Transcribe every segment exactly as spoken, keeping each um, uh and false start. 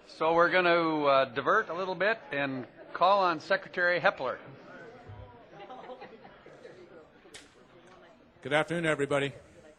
So we're going to uh, divert a little bit and call on Secretary Hepler. Good afternoon, everybody.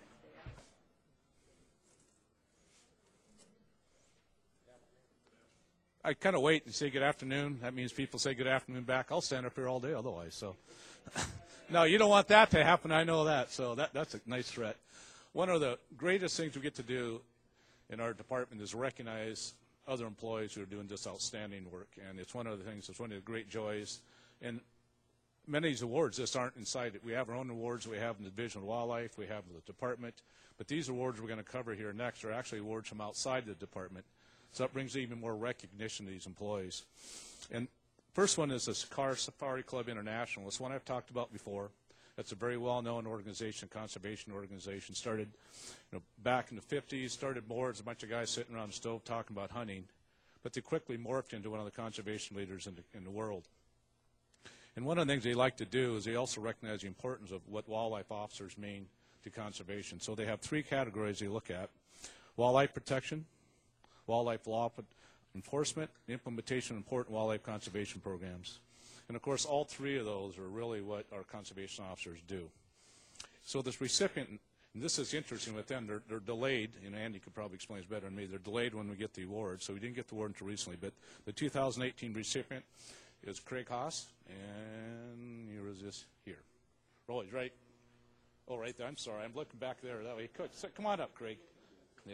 I kind of wait and say good afternoon. That means people say good afternoon back. I'll stand up here all day otherwise. So, no, you don't want that to happen. I know that. So that, that's a nice threat. One of the greatest things we get to do in our department is recognize other employees who are doing just outstanding work. And it's one of the things, it's one of the great joys. And many of these awards just aren't inside it. We have our own awards. We have in the Division of Wildlife. We have the department. But these awards we're going to cover here next are actually awards from outside the department. So that brings even more recognition to these employees. And first one is the Sakar Safari Club International. It's one I've talked about before. It's a very well-known organization, conservation organization. Started you know, back in the fifties, started more as a bunch of guys sitting around the stove talking about hunting. But they quickly morphed into one of the conservation leaders in the, in the world. And one of the things they like to do is they also recognize the importance of what wildlife officers mean to conservation. So they have three categories they look at: wildlife protection, wildlife law enforcement, and implementation of important wildlife conservation programs. And of course, all three of those are really what our conservation officers do. So this recipient, and this is interesting with them, they're, they're delayed, and Andy could probably explain this better than me, they're delayed when we get the award, so we didn't get the award until recently. But the two thousand eighteen recipient is Craig Haas, and here is this here. Oh, he's right. Oh, right there. I'm sorry. I'm looking back there. That way. Come on up, Craig. Yeah.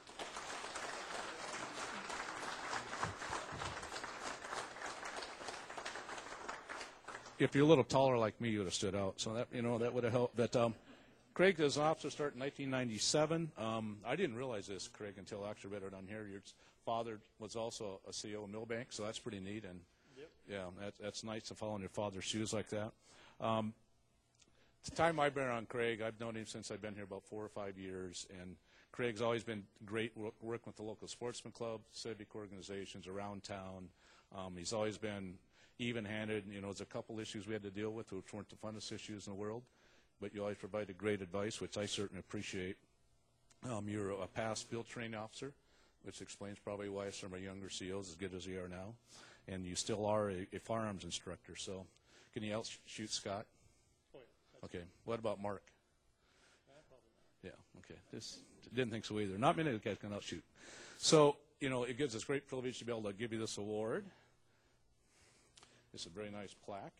If you're a little taller like me, you would have stood out. So that you know that would have helped. But um, Craig is an officer started in nineteen ninety-seven. Um, I didn't realize this, Craig, until I actually read it on here. Your father was also a C E O of Millbank, so that's pretty neat. And yep. yeah, that, that's nice to follow in your father's shoes like that. Um, the time I've been around Craig, I've known him since I've been here about four or five years, and Craig's always been great working with the local sportsman club, civic organizations around town. Um, he's always been even-handed. You know, there's a couple issues we had to deal with which weren't the funnest issues in the world, but you always provided great advice, which I certainly appreciate. Um, you're a past field training officer, which explains probably why some of our younger C Os as good as they are now, and you still are a, a firearms instructor. So can you outshoot Scott? Oh, yeah. Okay. What about Mark? Yeah, okay. This, didn't think so either. Not many of the guys can outshoot. So, you know, it gives us great privilege to be able to give you this award. It's a very nice plaque.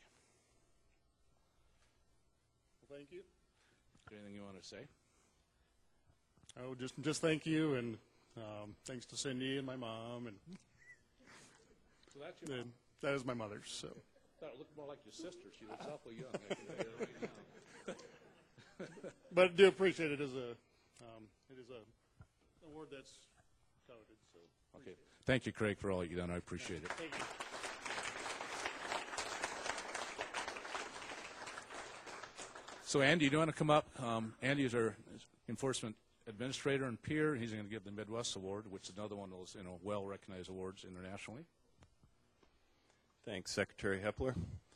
Well, thank you. Is there anything you want to say? Oh, just just thank you, and um, thanks to Cindy and my mom, and so that's your mom. That is my mother's. So that looked more like your sister. She looks awful young. I can tell you right now. But I do appreciate it as a um, it is a award that's coveted. So okay, thank you, Craig, for all you've done. I appreciate it. Thank you. So, Andy, do you want to come up? Um, Andy is our enforcement administrator and peer. He's going to give the Midwest Award, which is another one of those, you know, well-recognized awards internationally. Thanks, Secretary Hepler.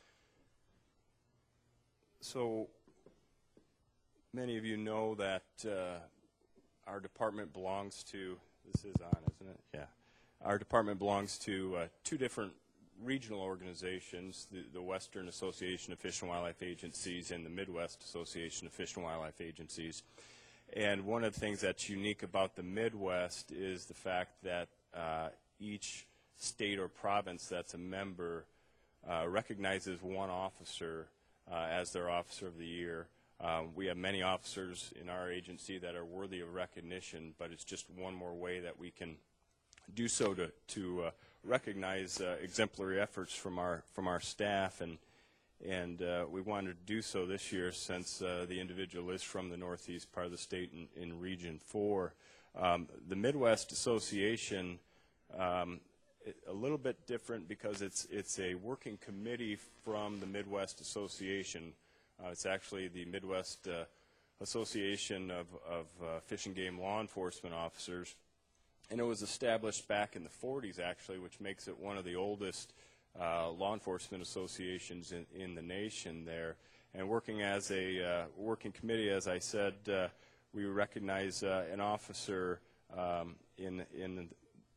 So, many of you know that uh, our department belongs to, this is on, isn't it? Yeah. Our department belongs to uh, two different regional organizations, the, the Western Association of Fish and Wildlife Agencies and the Midwest Association of Fish and Wildlife Agencies. And one of the things that's unique about the Midwest is the fact that uh, each state or province that's a member uh, recognizes one officer uh, as their Officer of the Year. Um, we have many officers in our agency that are worthy of recognition, but it's just one more way that we can do so to, to uh, recognize uh, exemplary efforts from our from our staff, and and uh, we wanted to do so this year since uh, the individual is from the northeast part of the state in, in Region four. Um, the Midwest Association, um, it, a little bit different because it's it's a working committee from the Midwest Association. Uh, it's actually the Midwest uh, Association of, of uh, Fish and Game Law Enforcement Officers. And it was established back in the forties, actually, which makes it one of the oldest uh, law enforcement associations in, in the nation there. And working as a uh, working committee, as I said, uh, we recognize uh, an officer um, in, in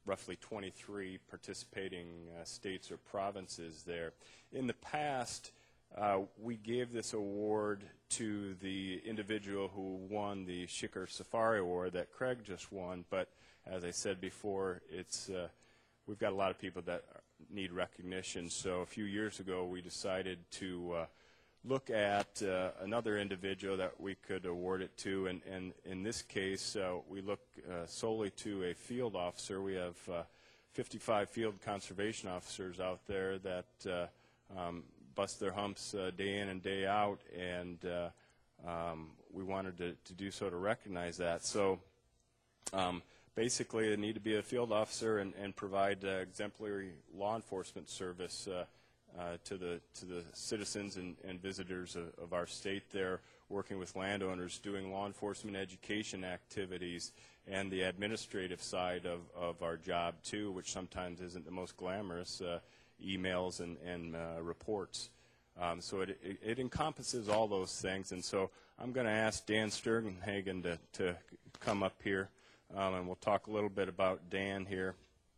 roughly twenty-three participating uh, states or provinces there. In the past, uh, we gave this award to the individual who won the Shikar Safari Award that Craig just won, but as I said before, it's uh, we've got a lot of people that need recognition. So a few years ago, we decided to uh, look at uh, another individual that we could award it to, and, and in this case, uh, we look uh, solely to a field officer. We have uh, fifty-five field conservation officers out there that uh, um, bust their humps uh, day in and day out, and uh, um, we wanted to, to do so to recognize that. So um, basically, they need to be a field officer and, and provide uh, exemplary law enforcement service uh, uh, to the to the citizens and, and visitors of, of our state there, working with landowners, doing law enforcement education activities, and the administrative side of, of our job, too, which sometimes isn't the most glamorous, uh, emails and, and uh, reports. Um, so it, it, it encompasses all those things. And so I'm going to ask Dan Sturgenhagen to, to come up here, um, and we'll talk a little bit about Dan here.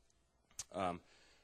Um,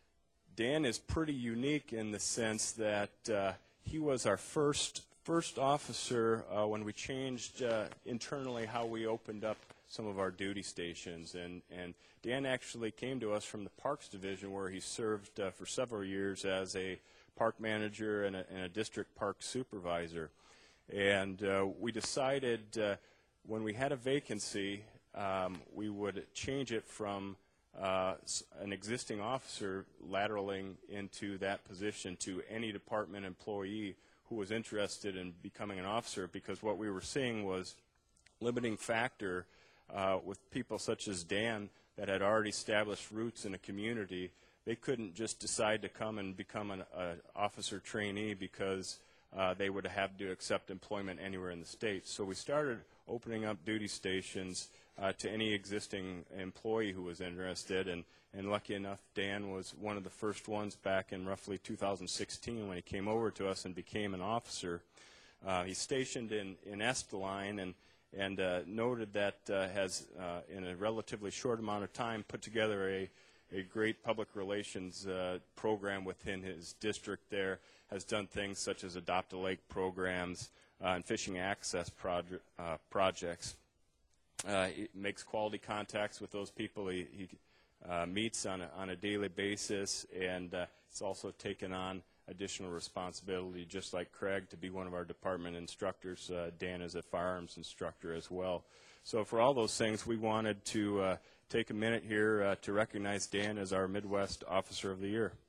Dan is pretty unique in the sense that uh, he was our first first officer uh, when we changed uh, internally how we opened up some of our duty stations. And, and Dan actually came to us from the Parks Division, where he served uh, for several years as a park manager and a, and a district park supervisor. And uh, we decided uh, when we had a vacancy, um, we would change it from uh, an existing officer lateraling into that position to any department employee who was interested in becoming an officer, because what we were seeing was limiting factor uh, with people such as Dan that had already established roots in a community. They couldn't just decide to come and become an uh, officer trainee because uh, they would have to accept employment anywhere in the state. So we started opening up duty stations uh, to any existing employee who was interested, and, and lucky enough, Dan was one of the first ones back in roughly two thousand sixteen when he came over to us and became an officer. Uh, he's stationed in, in Esteline, and, and uh, noted that uh, has, uh, in a relatively short amount of time, put together a a great public relations uh, program within his district there, has done things such as Adopt a Lake programs uh, and fishing access proje uh, projects. Uh, he makes quality contacts with those people he, he uh, meets on a, on a daily basis, and uh, it's also taken on additional responsibility, just like Craig, to be one of our department instructors. Uh, Dan is a firearms instructor as well. So for all those things, we wanted to uh, take a minute here uh, to recognize Dan as our Midwest Officer of the Year.